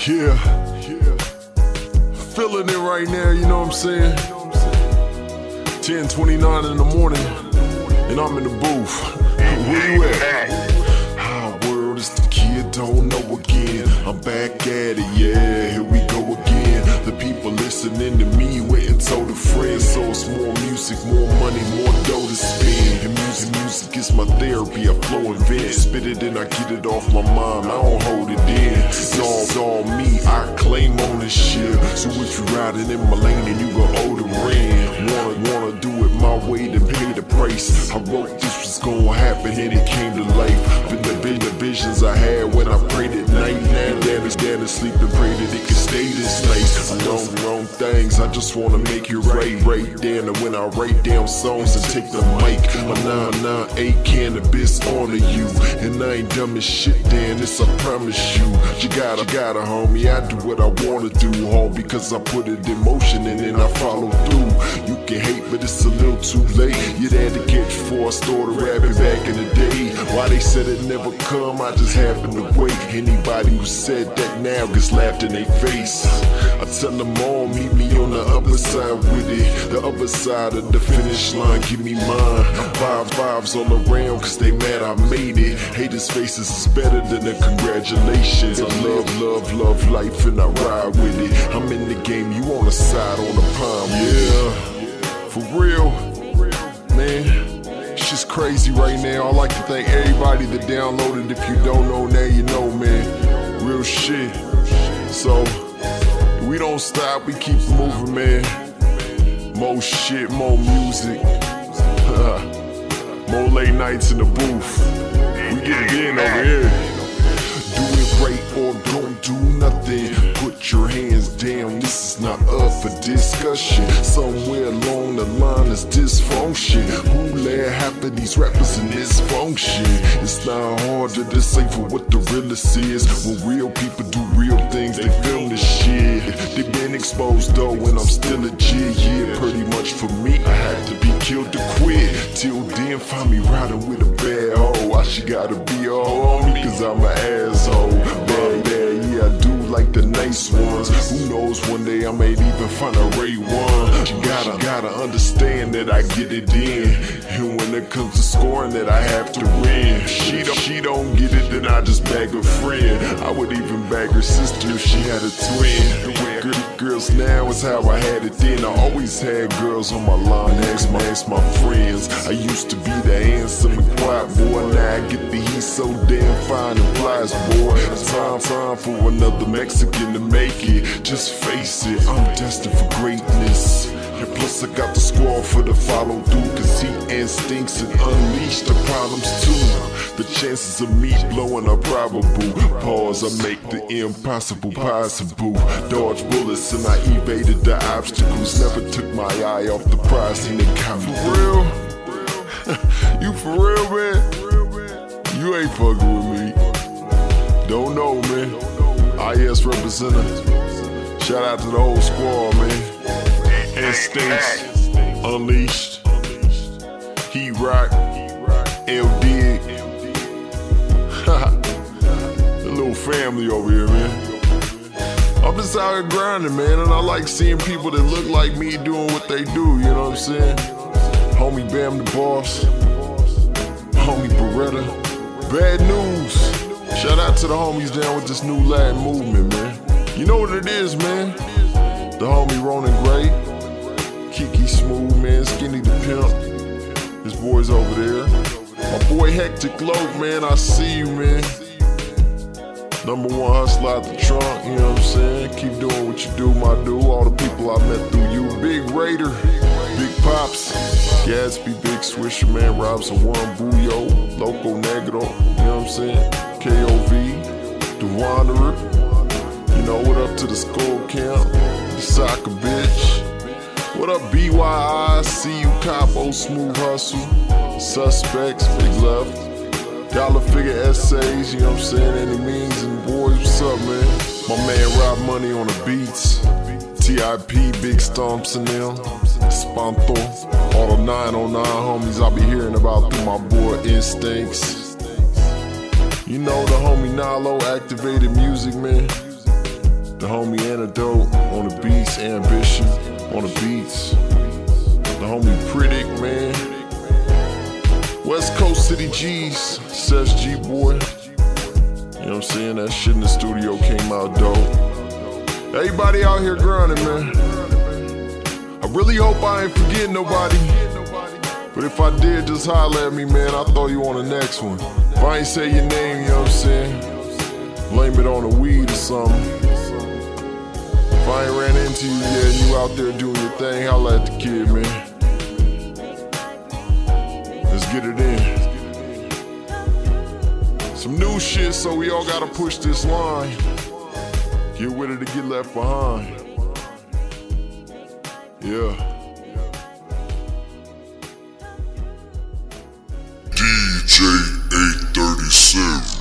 Yeah, feeling it right now, you know what I'm saying? 10:29 in the morning, and I'm in the booth. Where you at? How world is the kid, don't know again. I'm back at it, yeah, here we go again. The people listening to me, waiting told a friend. So it's more music, more money, more dough to spend. And music is my therapy, I flow and vent. Spit it and I get it off my mind, I don't hold it in. It's all me, I claim ownership. So if you riding in my lane, then you gon' owe the rent. Wanna do it my way, then pay the price. I wrote this was gonna happen and it came to life. Been the visions I had when I prayed at night. Now down to sleep and pray that it can stay this nice. I know wrong things, I just wanna make it right. Right down, and when I write down songs and take the mic, my 998 cannabis onto you. And I ain't dumb as shit, Dan, this I promise you. You gotta, homie, I do what I wanna do, home, because I put it in motion and then I follow through. You can hate, but it's a little too late. You had to catch before I started rapping back in the day. Why they said it never come, I just happened to wait. Anybody who said that now gets laughed in their face. I tell them all, meet me on the other side with it. The other side of the finish line, give me mine. Vibes all around, cause they mad I made it. Haters' faces is better than the congratulations. I love life and I ride with it. I'm in the game, you on the side, on the palm. Yeah, for real, man. Shit's crazy right now. I'd like to thank everybody that downloaded. If you don't know, now you know, man. Real shit. So, we don't stop, we keep moving, man. More shit, more music. More late nights in the booth. We get it in over here. Do it right or don't do nothing. Put your hands down, this is not up for discussion. Somewhere along the line is dysfunction. Who let half of these rappers in dysfunction? It's not hard to decipher what the realest is. When real people do real things, they film this shit. They been exposed though, and I'm still a G. Yeah, pretty much for me, I had to be killed to quit. Till then, find me riding with a bad hoe. Why she gotta be a hoe on me? Cause I'm an asshole. Bad, yeah, I do like the nice ones. Who knows, one day I may even find a Ray one. You gotta understand that I get it in. And when it comes to scoring, that I have to win. She don't get it, then I just bag a friend. I would even bag her sister if she had a twin. Girls now is how I had it then. I always had girls on my line, ask my friends. I used to be the handsome and quiet boy. Now I get the heat so damn fine and flies, boy. Time for another Mexican to make it. Just face it, I'm destined for greatness. And plus I got the squad for the follow through. Cause heat instincts and unleash the problems too. The chances of me blowing are probable. Pause, I make the impossible possible. Dodge bullets and I evaded the obstacles. Never took my eye off the prize, seen it coming. For real? You for real, man? You ain't fucking with me. Don't know, man. IS representative. Shout out to the whole squad, man. Instincts, Unleashed, Heat Rock, L Dig. The little family over here, man. I'm just out here grinding, man, and I like seeing people that look like me doing what they do, you know what I'm saying? Homie Bam the Boss, homie Beretta. Bad news. Shout out to the homies down with this new Latin movement, man. You know what it is, man? The homie Ronan Gray, Kiki Smooth, man, Skinny the Pimp. His boys over there. My boy Hectic Loke, man, I see you, man. #1 hustler out the trunk, you know what I'm saying? Keep doing what you do, my dude. All the people I met through you. Big Raider, Big Pops, Gatsby, Big Swisher, man, Robson One, Booyo, Loco Negro, you know what I'm saying? KOV, The Wanderer. You know, what up to the Skull Camp, the Soccer Bitch. What up, BYI, see you, Capo, Smooth Hustle, Suspects, Big Love, Dollar Figure Essays, you know what I'm saying, Any Means and Boys, what's up, man? My man Rob Money on the beats, TIP, Big Stomps and them, Spanto, all the 909 homies I be hearing about through my boy Instincts. You know the homie Nalo, Activated Music, man. The homie Antidote on the beats, Ambition on the beats. The homie Pritic, man. West Coast City G's, says G-Boy. You know what I'm saying? That shit in the studio came out dope. Everybody out here grinding, man. I really hope I ain't forgetting nobody. But if I did, just holler at me, man. I'll throw you on the next one. If I ain't say your name, you know what I'm saying? Blame it on the weed or something. If I ain't ran into you yet, you out there doing your thing, holla at the kid, man. Let's get it in. Some new shit, so we all gotta push this line. Get with it to get left behind. Yeah. DJ 837.